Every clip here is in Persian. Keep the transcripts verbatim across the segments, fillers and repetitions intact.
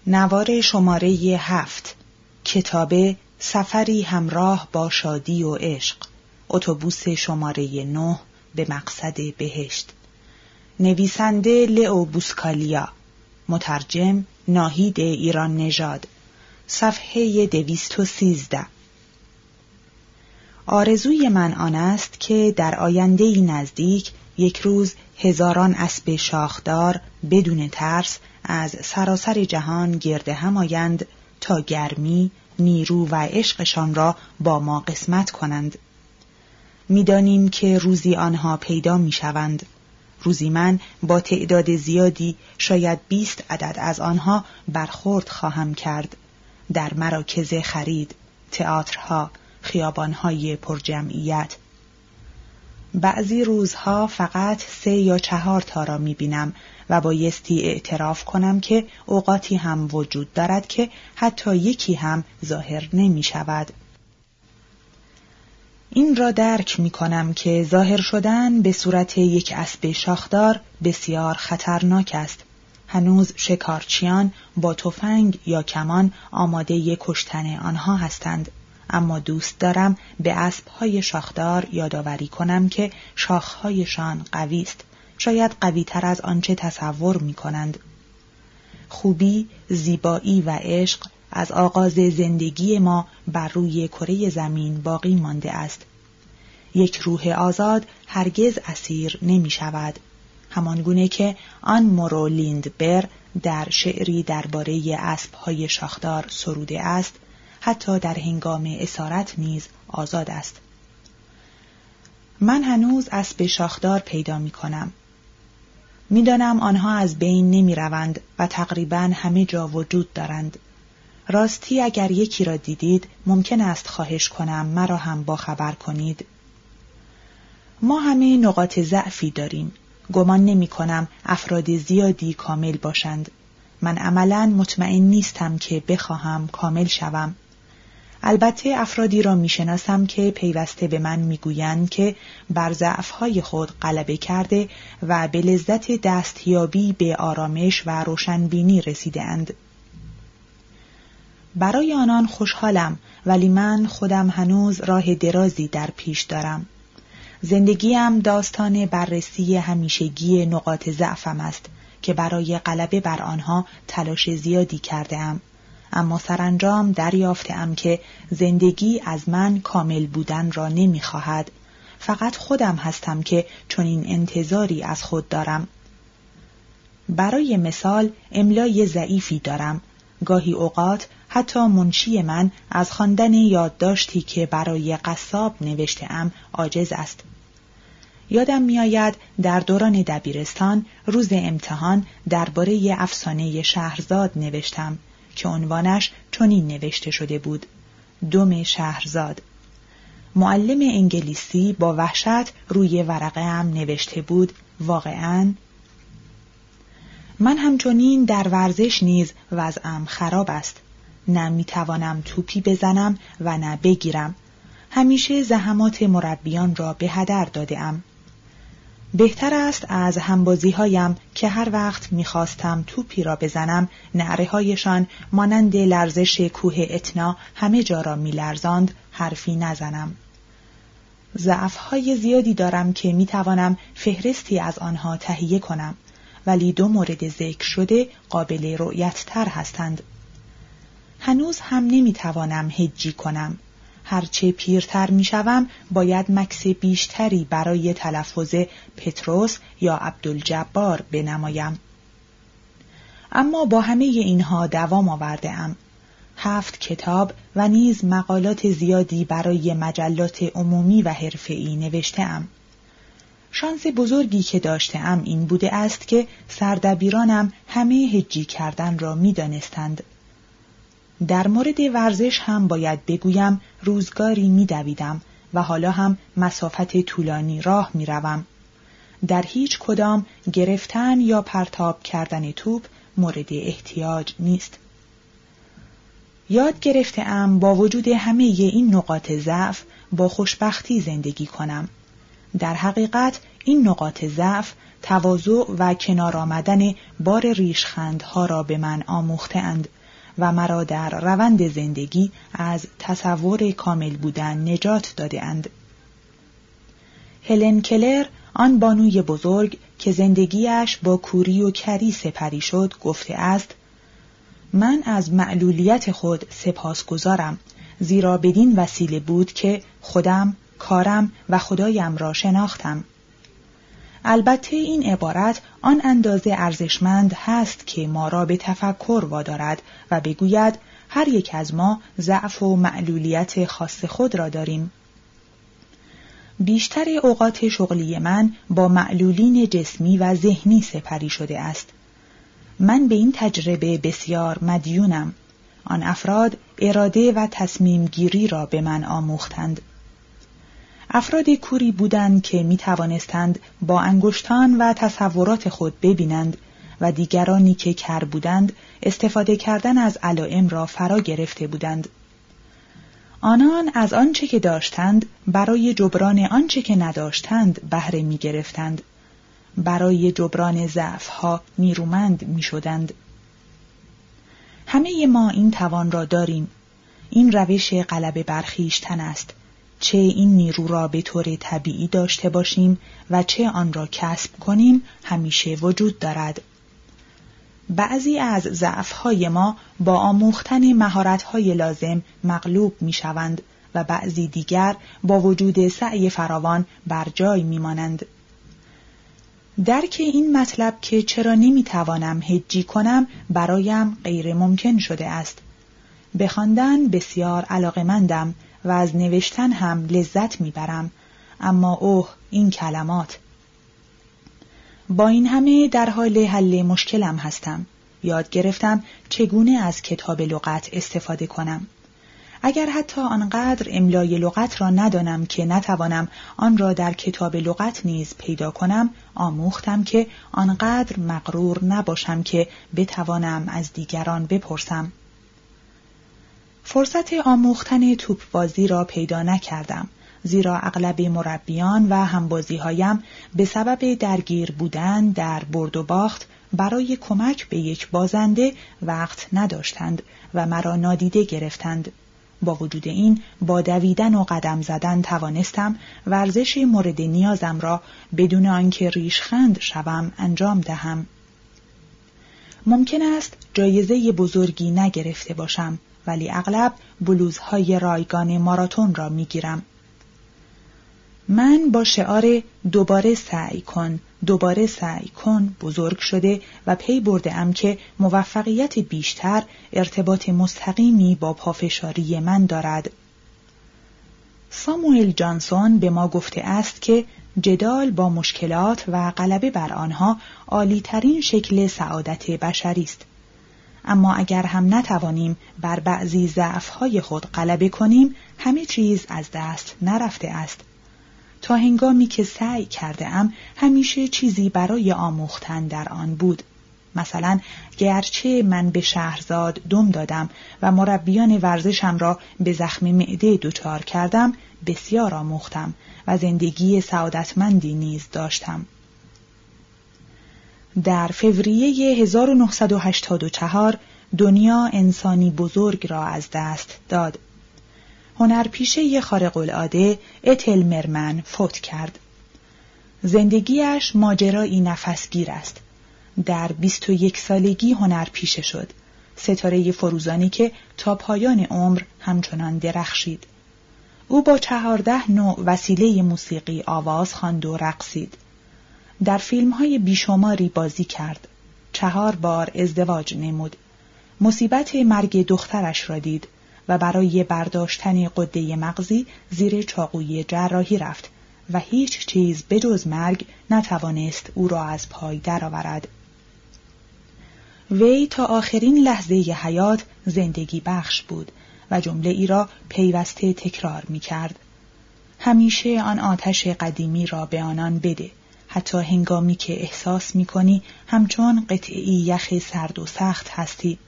نوار شماره هفت، کتاب سفری همراه با شادی و عشق، اتوبوس شماره نه به مقصد بهشت. نویسنده لئو بوسکالیا، مترجم ناهید ایران نژاد. صفحه دویست و سیزده. آرزوی من آن است که در آینده‌ای نزدیک یک روز هزاران اسب شاخدار بدون ترس از سراسر جهان گرد هم آیند تا گرمی، نیرو و عشقشان را با ما قسمت کنند. می‌دانیم که روزی آنها پیدا می‌شوند. روزی من با تعداد زیادی، شاید بیست عدد از آنها برخورد خواهم کرد در مراکز خرید، تئاترها، خیابان‌های پرجمعیت. بعضی روزها فقط سه یا چهار تا را می‌بینم و بایستی اعتراف کنم که اوقاتی هم وجود دارد که حتی یکی هم ظاهر نمی‌شود. این را درک می‌کنم که ظاهر شدن به صورت یک اسب شاخدار بسیار خطرناک است. هنوز شکارچیان با تفنگ یا کمان آماده کشتن آنها هستند، اما دوست دارم به اسب‌های شاخدار یادآوری کنم که شاخ‌هایشان قوی است، شاید قوی‌تر از آنچه تصور می‌کنند. خوبی، زیبایی و عشق از آغاز زندگی ما بر روی کره زمین باقی مانده است. یک روح آزاد هرگز اسیر نمی شود، همانگونه که آن مورو لیندبر در شعری درباره اسب‌های شاخدار سروده است، حتی در هنگام اسارت نیز آزاد است. من هنوز اسب شاخدار پیدا می کنم. می دانم آنها از بین نمی روند و تقریباً همه جا وجود دارند. راستی اگر یکی را دیدید ممکن است خواهش کنم مرا هم با خبر کنید. ما همه نقاط ضعفی داریم. گمان نمی کنم افراد زیادی کامل باشند. من عملاً مطمئن نیستم که بخواهم کامل شوم. البته افرادی را می شناسم که پیوسته به من می گویند که بر ضعف‌های خود غلبه کرده و به لذت دستیابی به آرامش و روشنبینی رسیده اند. برای آنان خوشحالم، ولی من خودم هنوز راه درازی در پیش دارم. زندگیم داستان بررسی همیشگی نقاط ضعفم است که برای غلبه بر آنها تلاش زیادی کرده ام، اما سرانجام دریافتم که زندگی از من کامل بودن را نمی‌خواهد. فقط خودم هستم که چنین انتظاری از خود دارم. برای مثال املای ضعیفی دارم. گاهی اوقات حتی منشی من از خواندن یادداشتی که برای قصاب نوشته‌ام عاجز است. یادم می‌آید در دوران دبیرستان روز امتحان درباره افسانه شهرزاد نوشتم که عنوانش چنین نوشته شده بود: دم شهرزاد. معلم انگلیسی با وحشت روی ورقه‌ام نوشته بود: واقعاً؟ من همچنین در ورزش نیز وضعم خراب است. نه می‌توانم توپی بزنم و نه بگیرم. همیشه زحمات مربیان را به هدر داده‌ام. بهتر است از همبازی‌هایم که هر وقت می‌خواستم توپی را بزنم نعره‌هایشان مانند لرزش کوه اتنا همه جا را می‌لرزاند حرفی نزنم. ضعف‌های زیادی دارم که می‌توانم فهرستی از آنها تهیه کنم، ولی دو مورد ذکر شده قابل رؤیت تر هستند. هنوز هم نمی‌توانم هجی کنم. هرچه پیرتر می‌شوم باید مکث بیشتری برای تلفظ پتروس یا عبدالجبار بنمایم. اما با همه اینها دوام آورده‌ام. هفت کتاب و نیز مقالات زیادی برای مجلات عمومی و حرفه‌ای نوشته‌ام. شانس بزرگی که داشته‌ام این بوده است که سردبیرانم همه هجی کردن را می‌دانستند. در مورد ورزش هم باید بگویم روزگاری می‌دویدم و حالا هم مسافت طولانی راه می‌روم. در هیچ کدام گرفتن یا پرتاب کردن توپ مورد احتیاج نیست. یاد گرفته‌ام با وجود همه این نقاط ضعف با خوشبختی زندگی کنم. در حقیقت این نقاط ضعف تواضع و کنار آمدن بار ریشخندها را به من آموخته‌اند و مرا در روند زندگی از تصور کامل بودن نجات داده‌اند. هلن کلر، آن بانوی بزرگ که زندگیش با کوری و کری سپری شد، گفته است: من از معلولیت خود سپاسگزارم، زیرا بدین وسیله بود که خودم، کارم و خدایم را شناختم. البته این عبارت آن اندازه ارزشمند هست که ما را به تفکر وادارد و بگوید هر یک از ما ضعف و معلولیت خاص خود را داریم. بیشتر اوقات شغلی من با معلولین جسمی و ذهنی سپری شده است. من به این تجربه بسیار مدیونم. آن افراد اراده و تصمیم گیری را به من آموختند. افراد کوری بودند که می توانستند با انگشتان و تصورات خود ببینند و دیگرانی که کر بودند استفاده کردن از علائم را فرا گرفته بودند. آنان از آنچه که داشتند برای جبران آنچه که نداشتند بهره می گرفتند. برای جبران ضعف‌ها نیرومند می شدند. همه ما این توان را داریم. این روش غلبه بر خویشتن است. چه این نیرو را به طور طبیعی داشته باشیم و چه آن را کسب کنیم همیشه وجود دارد. بعضی از ضعف‌های ما با آموختن مهارت‌های لازم مغلوب می‌شوند و بعضی دیگر با وجود سعی فراوان بر جای می‌مانند. درک این مطلب که چرا نمی‌توانم هجی کنم برایم غیر ممکن شده است. به خواندن بسیار علاقه‌مندم و از نوشتن هم لذت می‌برم، اما اوه این کلمات. با این همه در حال حل مشکلم هستم. یاد گرفتم چگونه از کتاب لغت استفاده کنم. اگر حتی آنقدر املای لغت را ندانم که نتوانم آن را در کتاب لغت نیز پیدا کنم، آموختم که آنقدر مغرور نباشم که بتوانم از دیگران بپرسم. فرصت آموختن توپ بازی را پیدا نکردم، زیرا اغلب مربیان و همبازی‌هایم به سبب درگیر بودن در برد و باخت برای کمک به یک بازنده وقت نداشتند و مرا نادیده گرفتند. با وجود این، با دویدن و قدم زدن توانستم ورزش مورد نیازم را بدون آنکه ریشخند شوم انجام دهم. ممکن است جایزه بزرگی نگرفته باشم، ولی اغلب بلوزهای رایگان ماراتون را میگیرم. من با شعار دوباره سعی کن، دوباره سعی کن بزرگ شده و پی برده‌ام که موفقیت بیشتر ارتباط مستقیمی با پافشاری من دارد. ساموئل جانسون به ما گفته است که جدال با مشکلات و غلبه بر آنها عالی‌ترین شکل سعادت بشری است. اما اگر هم نتوانیم بر بعضی ضعف‌های خود غلبه کنیم، همه چیز از دست نرفته است. تا هنگامی که سعی کرده ام همیشه چیزی برای آموختن در آن بود. مثلا گرچه من به شهرزاد دم دادم و مربیان ورزشم را به زخم معده دچار کردم، بسیار آموختم و زندگی سعادتمندی نیز داشتم. در فوریه هزار و نهصد و هشتاد و چهار دنیا انسانی بزرگ را از دست داد. هنرپیشه خارق العاده اتل مرمن فوت کرد. زندگیش ماجرایی نفسگیر است. در بیست و یک سالگی هنرپیشه شد، ستاره فروزانی که تا پایان عمر همچنان درخشید. او با چهارده نوع وسیله موسیقی آواز خواند و رقصید. در فیلم‌های بیشماری بازی کرد. چهار بار ازدواج نمود. مصیبت مرگ دخترش را دید و برای برداشتن غده مغزی زیر چاقوی جراحی رفت و هیچ چیز بجز مرگ نتوانست او را از پای درآورد. وی تا آخرین لحظه حیات زندگی بخش بود و جمله ای را پیوسته تکرار می کرد. همیشه آن آتش قدیمی را به آنان بده، حتی هنگامی که احساس می کنی همچون قطعی یخ سرد و سخت هستی.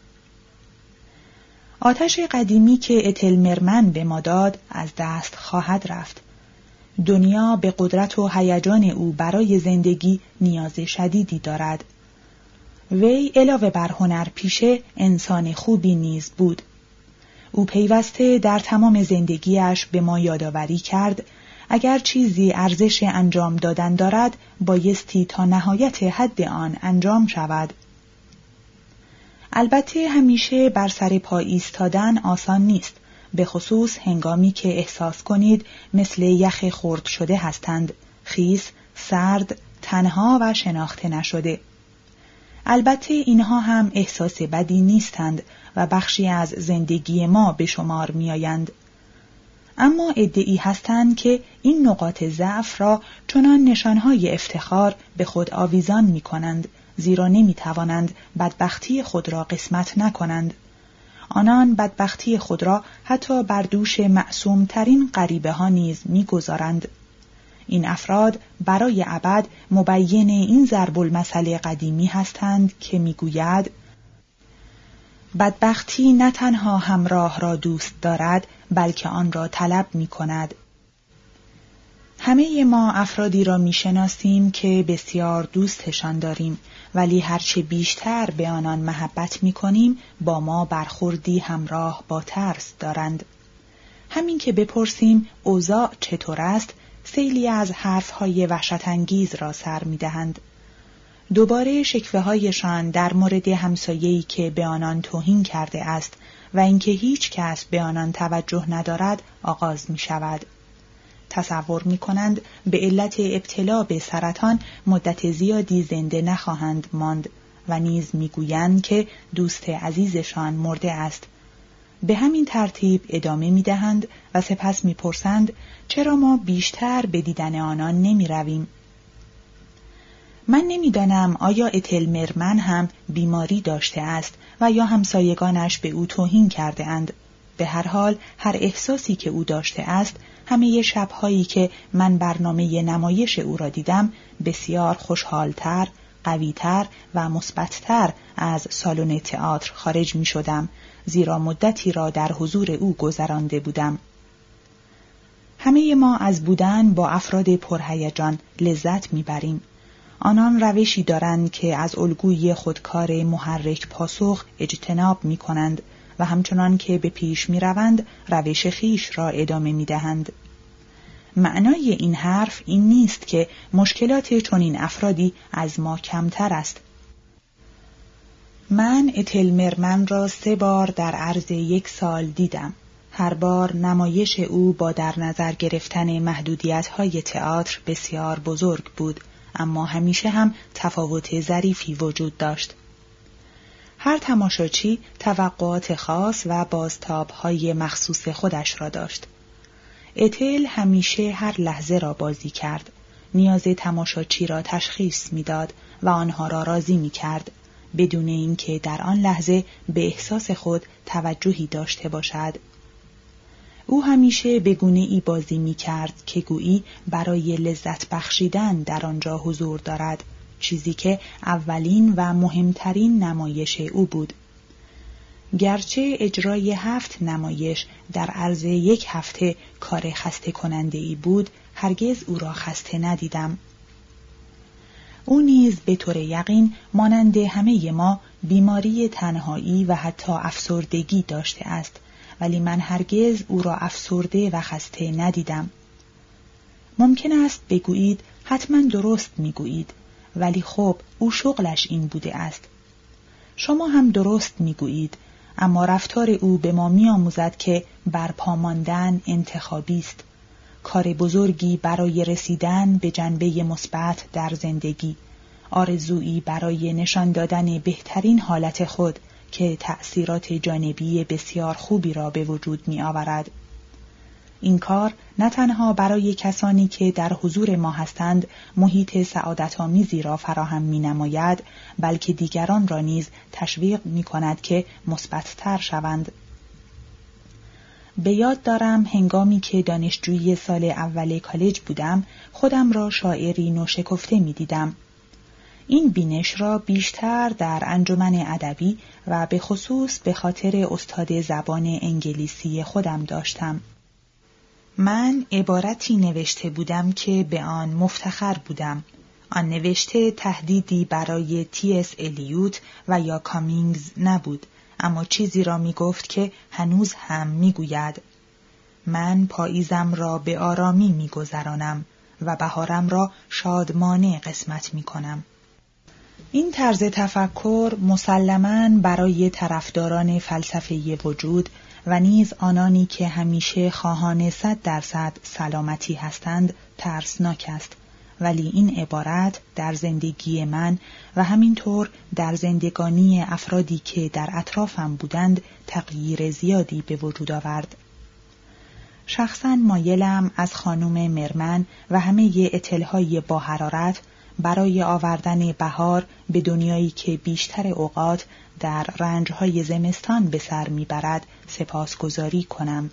آتش قدیمی که اتل مرمن به ما داد از دست خواهد رفت. دنیا به قدرت و هیجان او برای زندگی نیاز شدیدی دارد. وی علاوه بر هنرپیشه انسان خوبی نیز بود. او پیوسته در تمام زندگیش به ما یادآوری کرد اگر چیزی ارزش انجام دادن دارد بایستی تا نهایت حد آن انجام شود. البته همیشه بر سر پا ایستادن آسان نیست، به خصوص هنگامی که احساس کنید مثل یخ خرد شده هستند، خیس، سرد، تنها و شناخته نشده. البته اینها هم احساس بدی نیستند و بخشی از زندگی ما به شمار می آیند. اما ادعی هستند که این نقاط ضعف را چنان نشانهای افتخار به خود آویزان می کنند، زیرا نمی توانند بدبختی خود را قسمت نکنند. آنان بدبختی خود را حتی بر دوش معصوم ترین غریبه ها نیز می گذارند. این افراد برای ابد مبین این ضرب المثل قدیمی هستند که می گوید بدبختی نه تنها همراه را دوست دارد بلکه آن را طلب می کند. همه ما افرادی را می شناسیم که بسیار دوستشان داریم، ولی هرچه بیشتر به آنان محبت می کنیم با ما برخوردی همراه با ترس دارند. همین که بپرسیم اوضاع چطور است، سیلی از حرفهای وحشت‌انگیز را سر می دهند. دوباره شکوه هایشان در مورد همسایه‌ای که به آنان توهین کرده است و اینکه هیچ کس به آنان توجه ندارد آغاز می شود. تصور می کنند به علت ابتلا به سرطان مدت زیادی زنده نخواهند ماند و نیز می گویند که دوست عزیزشان مرده است. به همین ترتیب ادامه می دهند و سپس می پرسند چرا ما بیشتر به دیدن آنان نمی رویم؟ من نمیدانم آیا اتل مرمن هم بیماری داشته است و یا همسایگانش به او توهین کرده اند. به هر حال هر احساسی که او داشته است، همه شب‌هایی که من برنامه نمایش او را دیدم بسیار خوشحالتر، قویتر و مثبت‌تر از سالن تئاتر خارج می شدم، زیرا مدتی را در حضور او گذرانده بودم. همه ما از بودن با افراد پرهیجان لذت می بریم. آنان روشی دارند که از الگوی خودکار محرک پاسخ اجتناب می کنند و همچنان که به پیش می روند روش خیش را ادامه می دهند. معنای این حرف این نیست که مشکلات چنین افرادی از ما کمتر است. من اتل مرمن را سه بار در عرض یک سال دیدم. هر بار نمایش او با در نظر گرفتن محدودیت‌های تئاتر بسیار بزرگ بود، اما همیشه هم تفاوت ظریفی وجود داشت. هر تماشاچی توقعات خاص و بازتاب‌های مخصوص خودش را داشت. اتل همیشه هر لحظه را بازی کرد. نیاز تماشاچی را تشخیص می‌داد و آنها را راضی می‌کرد، بدون اینکه در آن لحظه به احساس خود توجهی داشته باشد. او همیشه به گونه‌ای بازی می‌کرد که گویی برای لذت بخشیدن در آنجا حضور دارد، چیزی که اولین و مهمترین نمایش او بود. گرچه اجرای هفت نمایش در عرض یک هفته کار خسته کننده ای بود، هرگز او را خسته ندیدم. او نیز به طور یقین مانند همه ما بیماری تنهایی و حتی افسردگی داشته است، ولی من هرگز او را افسرده و خسته ندیدم. ممکن است بگویید حتما درست میگویید، ولی خب او شغلش این بوده است. شما هم درست میگویید، اما رفتار او به ما می‌آموزد که برپا ماندن انتخابی است، کار بزرگی برای رسیدن به جنبه مثبت در زندگی، آرزویی برای نشان دادن بهترین حالت خود که تأثیرات جانبی بسیار خوبی را به وجود می آورد. این کار نه تنها برای کسانی که در حضور ما هستند محیط سعادت‌آمیزی را فراهم می نماید، بلکه دیگران را نیز تشویق می کند که مثبت‌تر شوند. به یاد دارم هنگامی که دانشجوی سال اول کالج بودم، خودم را شاعری نوشکفته می دیدم. این بینش را بیشتر در انجمن ادبی و به خصوص به خاطر استاد زبان انگلیسی خودم داشتم. من عبارتی نوشته بودم که به آن مفتخر بودم. آن نوشته تهدیدی برای تی اس الیوت و یا کامینگز نبود، اما چیزی را می گفت که هنوز هم می گوید: من پاییزم را به آرامی می گذرانم و بهارم را شادمانه قسمت می کنم. این طرز تفکر مسلماً برای طرفداران فلسفه وجود و نیز آنانی که همیشه خواهان صد درصد سلامتی هستند ترسناک است، ولی این عبارت در زندگی من و همینطور در زندگانی افرادی که در اطرافم بودند تغییر زیادی به وجود آورد. شخصاً مایلم از خانم مرمن و همه اتلهای با حرارت برای آوردن بهار به دنیایی که بیشتر اوقات در رنجهای زمستان به سر میبرد سپاسگزاری کنم.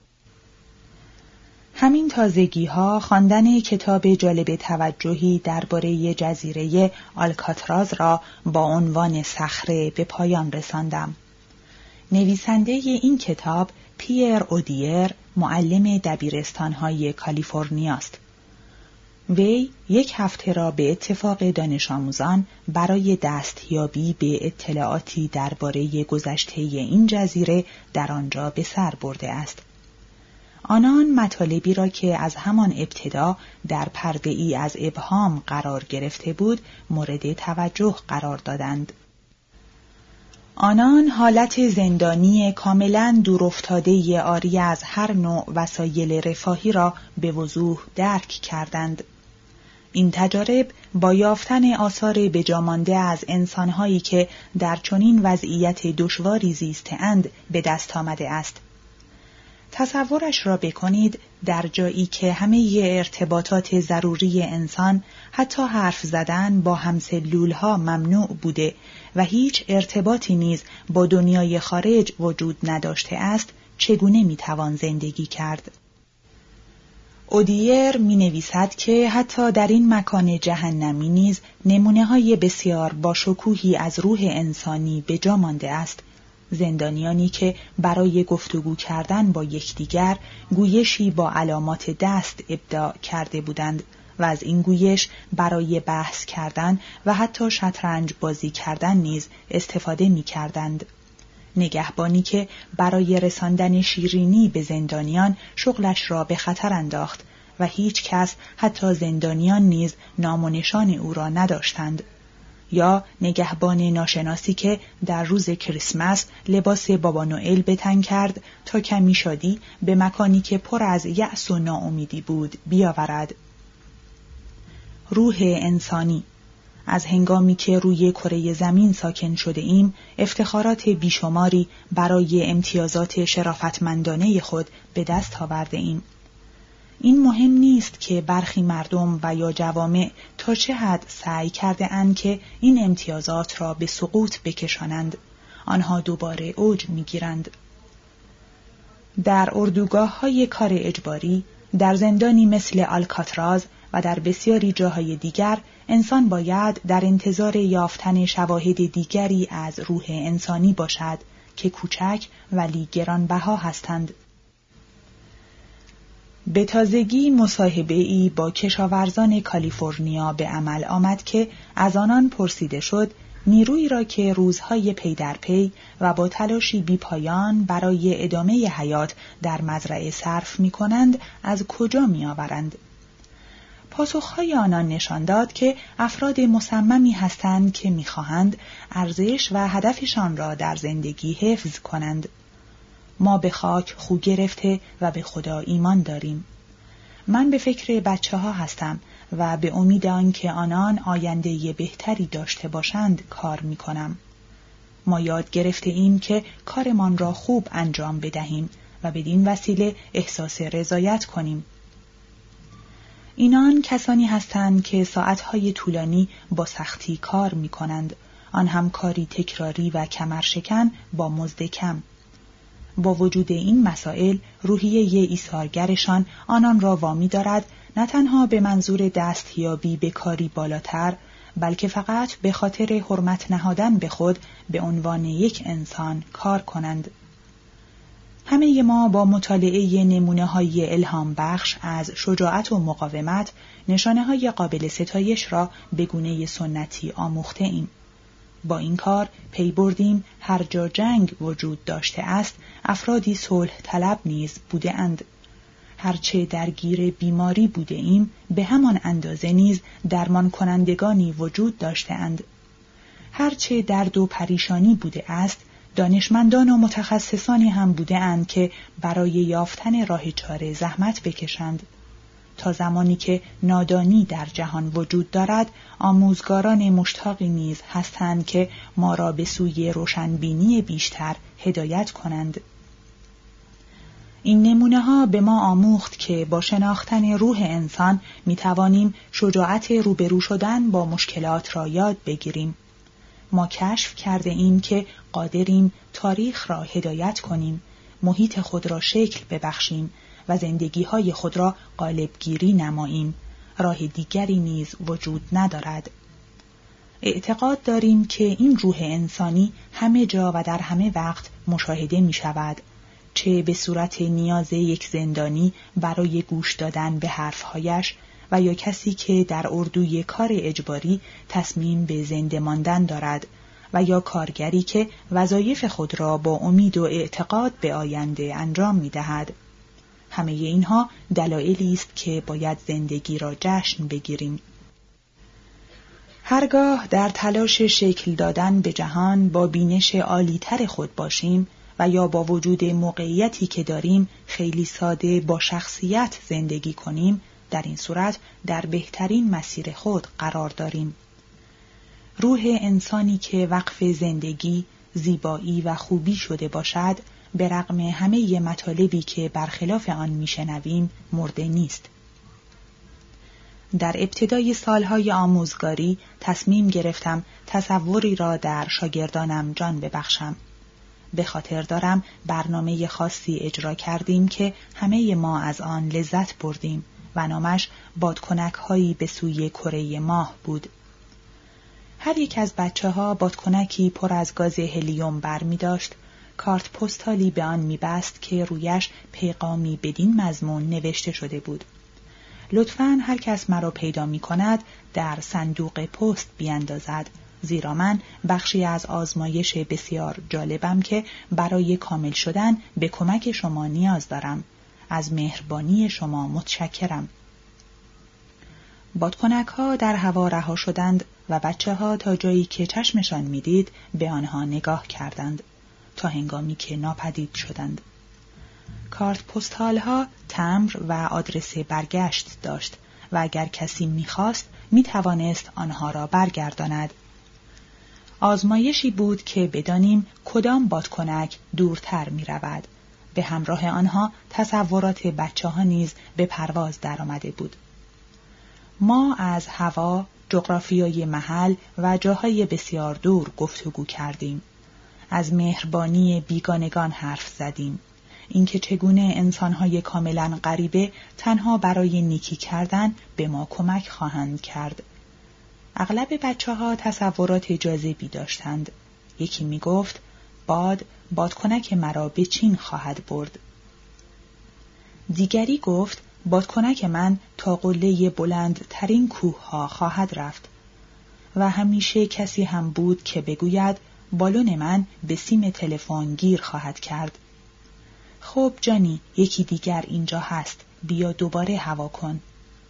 همین تازگی‌ها خواندن کتاب جالب توجهی درباره جزیره آلکاتراز را با عنوان صخره به پایان رساندم. نویسنده این کتاب پیر اودیر، معلم دبیرستان‌های کالیفرنیا است. وی یک هفته را به اتفاق دانش آموزان برای دستیابی به اطلاعاتی درباره گذشته این جزیره در آنجا به سر برده است. آنان مطالبی را که از همان ابتدا در پرده ای از ابهام قرار گرفته بود مورد توجه قرار دادند. آنان حالت زندانی کاملاً دورافتاده عاری از هر نوع وسایل رفاهی را به وضوح درک کردند. این تجارب با یافتن آثار بجامانده از انسان‌هایی که در چنین وضعیت دشواری زیسته‌اند به دست آمده است. تصورش را بکنید در جایی که همه ارتباطات ضروری انسان، حتی حرف زدن با همسلولها ممنوع بوده و هیچ ارتباطی نیز با دنیای خارج وجود نداشته است، چگونه میتوان زندگی کرد؟ اودیر می نویسد که حتی در این مکان جهنمی نیز نمونه‌های بسیار با شکوهی از روح انسانی به جا مانده است. زندانیانی که برای گفتگو کردن با یکدیگر گویشی با علامات دست ابداع کرده بودند و از این گویش برای بحث کردن و حتی شطرنج بازی کردن نیز استفاده می کردند. نگهبانی که برای رساندن شیرینی به زندانیان شغلش را به خطر انداخت و هیچ کس حتی زندانیان نیز نام و نشان او را نداشتند. یا نگهبان ناشناسی که در روز کریسمس لباس بابا نوئل به تن کرد تا کمی شادی به مکانی که پر از یأس و ناامیدی بود بیاورد. روح انسانی. از هنگامی که روی کره زمین ساکن شده ایم، افتخارات بیشماری برای امتیازات شرافتمندانه خود به دست آورده ایم. این مهم نیست که برخی مردم و یا جوامع تا چه حد سعی کرده اند که این امتیازات را به سقوط بکشانند. آنها دوباره اوج می‌گیرند. در اردوگاه‌های کار اجباری، در زندانی مثل آلکاتراز و در بسیاری جاهای دیگر انسان باید در انتظار یافتن شواهد دیگری از روح انسانی باشد که کوچک ولی گرانبها هستند. به تازگی مصاحبه‌ای با کشاورزان کالیفرنیا به عمل آمد که از آنان پرسیده شد نیرویی را که روزهای پی در پی و با تلاشی بی پایان برای ادامه حیات در مزرعه صرف می کنند از کجا می آورند؟ پاسخهای آنان نشان داد که افراد مصممی هستند که می خواهند ارزش و هدفشان را در زندگی حفظ کنند. ما به خاک خو گرفته و به خدا ایمان داریم. من به فکر بچه ها هستم و به امید آنکه آنان آینده بهتری داشته باشند کار می کنم. ما یاد گرفته ایم که کارمان را خوب انجام بدهیم و بدین وسیله احساس رضایت کنیم. اینان کسانی هستند که ساعتهای طولانی با سختی کار می کنند، آن هم کاری تکراری و کمرشکن با مزد کم. با وجود این مسائل، روحیه ایثارگرشان آنان را وامی دارد نه تنها به منظور دستیابی به کاری بالاتر، بلکه فقط به خاطر حرمت نهادن به خود به عنوان یک انسان کار کنند. همه ما با مطالعه نمونه‌های الهام بخش از شجاعت و مقاومت نشانه‌های قابل ستایش را به گونه سنتی آموخته ایم. با این کار پی بردیم هر جا جنگ وجود داشته است، افرادی صلح طلب نیز بوده اند. هرچه درگیر بیماری بوده ایم، به همان اندازه نیز درمان کنندگانی وجود داشته اند. هرچه درد و پریشانی بوده است، دانشمندان و متخصصانی هم بوده اند که برای یافتن راه چاره زحمت بکشند. تا زمانی که نادانی در جهان وجود دارد، آموزگاران مشتاقی نیز هستند که ما را به سوی روشنبینی بیشتر هدایت کنند. این نمونه ها به ما آموخت که با شناختن روح انسان می توانیم شجاعت روبرو شدن با مشکلات را یاد بگیریم. ما کشف کرده ایم که قادریم تاریخ را هدایت کنیم، محیط خود را شکل ببخشیم و زندگی‌های خود را غالبگیری نماییم. راه دیگری نیز وجود ندارد. اعتقاد داریم که این روح انسانی همه جا و در همه وقت مشاهده می شود، چه به صورت نیاز یک زندانی برای گوش دادن به حرفهایش و یا کسی که در اردوی کار اجباری تصمیم به زنده ماندن دارد و یا کارگری که وظایف خود را با امید و اعتقاد به آینده انجام می دهد. همه اینها دلایلی است که باید زندگی را جشن بگیریم. هرگاه در تلاش شکل دادن به جهان با بینش عالی‌تر خود باشیم و یا با وجود موقعیتی که داریم خیلی ساده با شخصیت زندگی کنیم، در این صورت در بهترین مسیر خود قرار داریم. روح انسانی که وقف زندگی، زیبایی و خوبی شده باشد، به رغم همه مطالبی که برخلاف آن میشنویم مرده نیست. در ابتدای سالهای آموزگاری تصمیم گرفتم تصوری را در شاگردانم جان ببخشم. به خاطر دارم برنامه خاصی اجرا کردیم که همه ما از آن لذت بردیم و نامش بادکنک هایی به سوی کره ماه بود. هر یک از بچه ها بادکنکی پر از گاز هلیوم بر می داشت، کارت پستالی به آن می بست که رویش پیغامی بدین مضمون نوشته شده بود: لطفاً هر کس مرا پیدا می کند در صندوق پست بیاندازد، زیرا من بخشی از آزمایش بسیار جالبم که برای کامل شدن به کمک شما نیاز دارم. از مهربانی شما متشکرم. بادکنک ها در هوا رها شدند و بچه ها تا جایی که چشمشان میدید به آنها نگاه کردند تا هنگامی که ناپدید شدند. کارت پستال ها تمبر و آدرس برگشت داشت و اگر کسی میخواست میتوانست آنها را برگرداند. آزمایشی بود که بدانیم کدام بادکنک دورتر می رود. به همراه آنها تصورات بچه ها نیز به پرواز در آمده بود. ما از هوا، جغرافیای محل و جاهای بسیار دور گفتگو کردیم. از مهربانی بیگانگان حرف زدیم. اینکه چگونه انسانهای کاملا غریبه تنها برای نیکی کردن به ما کمک خواهند کرد. اغلب بچه ها تصورات جاذبی داشتند. یکی می گفت باد بادکنک مرا به چین خواهد برد. دیگری گفت بادکنک من تا قله بلند ترین کوه ها خواهد رفت. و همیشه کسی هم بود که بگوید بالون من به سیم تلفن گیر خواهد کرد. خب جانی، یکی دیگر اینجا هست، بیا دوباره هوا کن.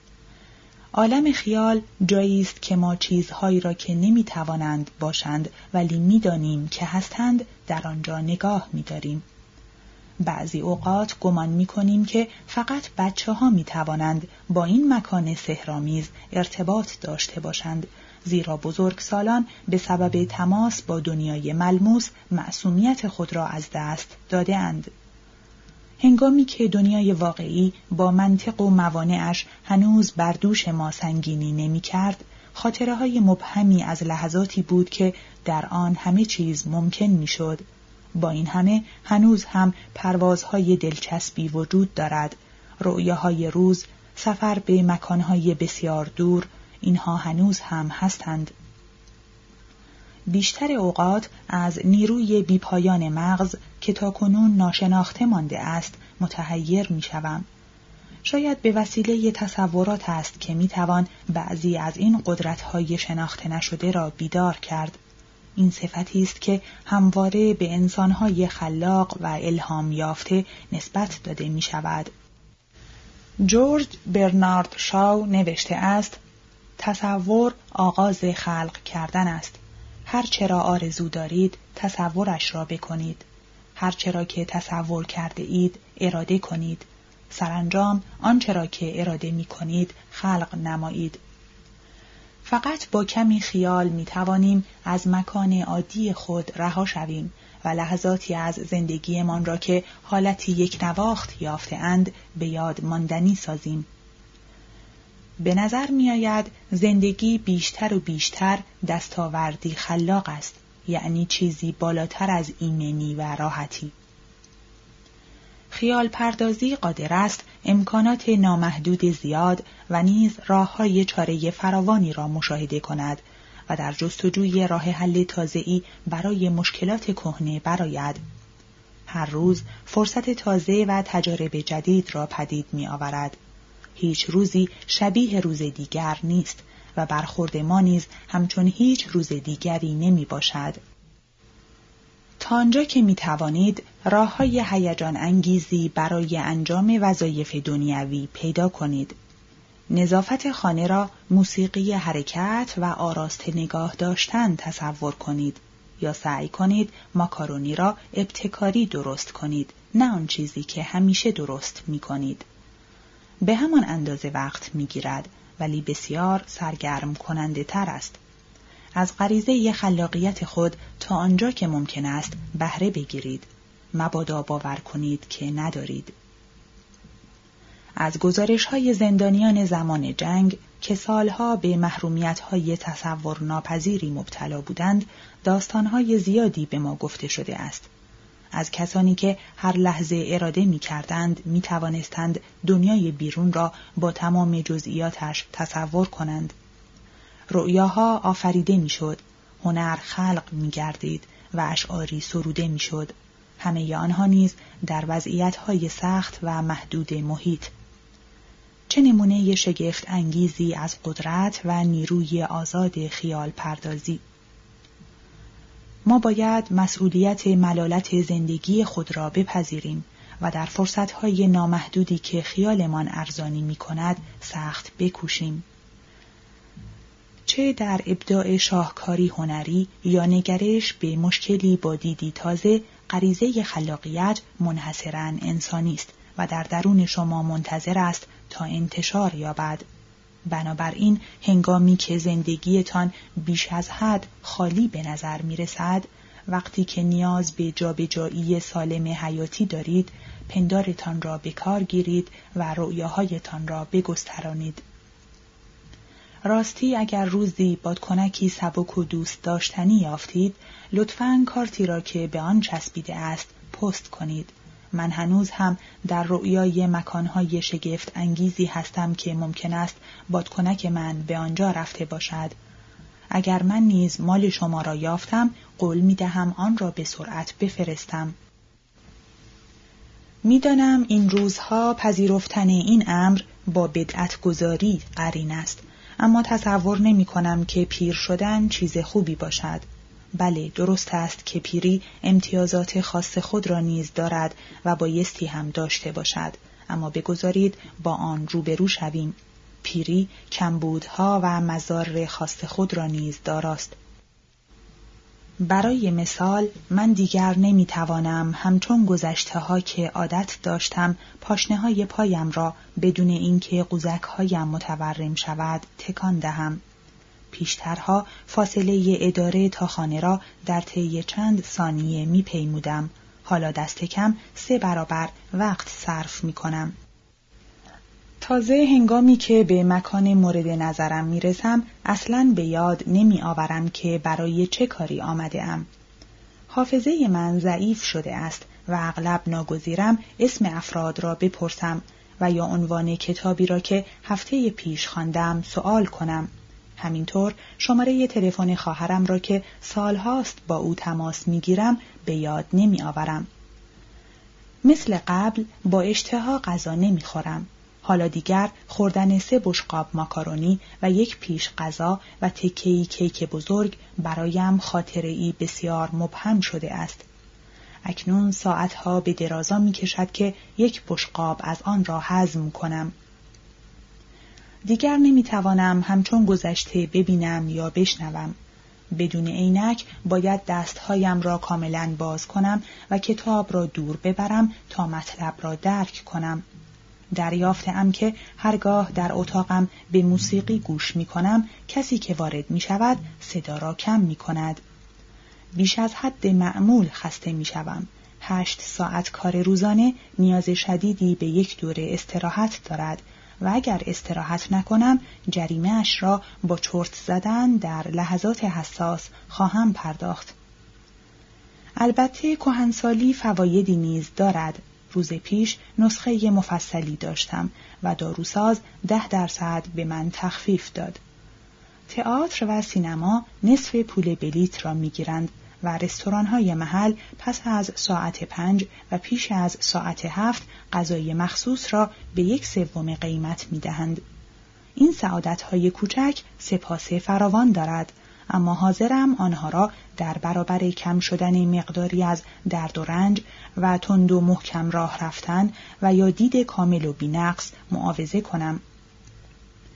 عالم خیال جایی است که ما چیزهایی را که نمیتوانند باشند ولی میدانیم که هستند در آنجا نگاه می‌داریم. بعضی اوقات گمان می‌کنیم که فقط بچه‌ها می‌توانند با این مکان سحرآمیز ارتباط داشته باشند، زیرا بزرگسالان به سبب تماس با دنیای ملموس معصومیت خود را از دست داده‌اند. هنگامی که دنیای واقعی با منطق و موانعش هنوز بر دوش ما سنگینی نمی کرد، خاطره های مبهمی از لحظاتی بود که در آن همه چیز ممکن می شد. با این همه هنوز هم پروازهای دلچسبی وجود دارد. رؤیاهای روز، سفر به مکانهای بسیار دور، اینها هنوز هم هستند. بیشتر اوقات از نیروی بیپایان مغز که تاکنون ناشناخته مانده است متحیر می‌شوم. شاید به وسیله تصورات است که می‌توان بعضی از این قدرت‌های شناخته نشده را بیدار کرد. این صفتی است که همواره به انسان‌های خلاق و الهام یافته نسبت داده می‌شود. جورج برنارد شاو نوشته است: تصور آغاز خلق کردن است. هر چرا آرزو دارید تصورش را بکنید. هر چرا که تصور کرده اید اراده کنید. سرانجام آنچه را که اراده می کنید خلق نمایید. فقط با کمی خیال می توانیم از مکان عادی خود رها شویم و لحظاتی از زندگیمان را که حالتی یک نواخت یافته اند به یاد ماندنی سازیم. به نظر می آید زندگی بیشتر و بیشتر دستاوردی خلاق است، یعنی چیزی بالاتر از ایمنی و راحتی. خیال پردازی قادر است امکانات نامحدود زیاد و نیز راه‌های چاره فراوانی را مشاهده کند و در جستجوی راه حل تازه‌ای برای مشکلات کهنه برآید. هر روز فرصت تازه و تجارب جدید را پدید می آورد. هیچ روزی شبیه روز دیگر نیست و برخورد ما نیز همچون هیچ روز دیگری نمی باشد. تا آنجا که می توانید راه‌های هیجان انگیزی برای انجام وظایف دنیوی پیدا کنید. نظافت خانه را موسیقی حرکت و آراسته نگاه داشتن تصور کنید یا سعی کنید ماکارونی را ابتکاری درست کنید، نه آن چیزی که همیشه درست می کنید. به همان اندازه وقت می گیرد ولی بسیار سرگرم کننده تر است. از غریزه خلاقیت خود تا آنجا که ممکن است بهره بگیرید. مبادا باور کنید که ندارید. از گزارش‌های زندانیان زمان جنگ که سالها به محرومیت‌های تصور ناپذیری مبتلا بودند، داستان‌های زیادی به ما گفته شده است. از کسانی که هر لحظه اراده می‌کردند می‌توانستند دنیای بیرون را با تمام جزئیاتش تصور کنند. رؤیاها آفریده می‌شد، هنر خلق می‌گردید و اشعاری سروده می‌شد. همه آنها نیز در وضعیت‌های سخت و محدود محیط. چه نمونه شگفت انگیزی از قدرت و نیروی آزاد خیال پردازی. ما باید مسئولیت ملالت زندگی خود را بپذیریم و در فرصت‌های نامحدودی که خیالمان ارزانی می‌کند سخت بکوشیم. چه در ابداع شاهکاری هنری یا نگرش به مشکلی با دیدی تازه، غریزه خلاقیت منحصراً انسانی است و در درون شما منتظر است تا انتشار یابد. بنابراین هنگامی که زندگیتان بیش از حد خالی به نظر می رسد، وقتی که نیاز به جابجایی سالم حیاتی دارید، پندارتان را به کار گیرید و رؤیاهایتان را بگسترانید. راستی اگر روزی بادکنکی سبک و دوست داشتنی یافتید، لطفاً کارتی را که به آن چسبیده است پست کنید. من هنوز هم در رؤیای مکانهای شگفت انگیزی هستم که ممکن است بادکنک من به آنجا رفته باشد. اگر من نیز مال شما را یافتم، قول می دهم آن را به سرعت بفرستم. می دانم این روزها پذیرفتن این امر با بدعت گذاری قرین است، اما تصور نمی کنم که پیر شدن چیز خوبی باشد. بله، درست است که پیری امتیازات خاص خود را نیز دارد و بایستی هم داشته باشد، اما بگذارید با آن روبرو شویم. پیری کمبودها و مضار خاص خود را نیز داراست. برای مثال، من دیگر نمیتوانم همچون گذشته ها که عادت داشتم پاشنه های پایم را بدون اینکه قوزک هایم متورم شود تکان دهم. پیشترها فاصله اداره تا خانه را در طی چند ثانیه میپیمودم. حالا دست کم سه برابر وقت صرف میکنم. تازه هنگامی که به مکان مورد نظرم میرسم اصلاً به یاد نمی آورم که برای چه کاری آمده ام. حافظه من ضعیف شده است و اغلب ناگزیرم اسم افراد را بپرسم و یا عنوان کتابی را که هفته پیش خواندم سؤال کنم. همینطور شماره تلفن خواهرم را که سالهاست با او تماس میگیرم به یاد نمی آورم. مثل قبل با اشتها غذا نمی خورم. حالا دیگر خوردن سه بشقاب ماکارونی و یک پیش غذا و تکه‌ای کیک بزرگ برایم خاطره‌ای بسیار مبهم شده است. اکنون ساعتها به درازا می کشد که یک بشقاب از آن را هضم کنم. دیگر نمی توانم همچون گذشته ببینم یا بشنوم. بدون عینک باید دستهایم را کاملا باز کنم و کتاب را دور ببرم تا مطلب را درک کنم. دریافتم که هرگاه در اتاقم به موسیقی گوش می کنم، کسی که وارد می شود صدا را کم می کند. بیش از حد معمول خسته می شوم. هشت ساعت کار روزانه نیاز شدیدی به یک دوره استراحت دارد و اگر استراحت نکنم جریمه اش را با چرت زدن در لحظات حساس خواهم پرداخت. البته کهنسالی فوایدی نیز دارد. روز پیش نسخه مفصلی داشتم و داروساز ده درصد به من تخفیف داد. تئاتر و سینما نصف پول بلیت را میگیرند و رستوران‌های محل پس از ساعت پنج و پیش از ساعت هفت غذای مخصوص را به یک سوم قیمت می‌دهند. این سعادت‌های کوچک سپاس فراوان دارد، اما حاضرم آنها را در برابر کم شدن مقداری از درد و رنج و تند و محکم راه رفتن و یا دید کامل و بی‌نقص معاوضه کنم.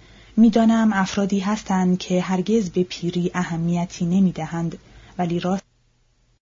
می‌دانم افرادی هستند که هرگز به پیری اهمیتی نمی‌دهند، ولی راست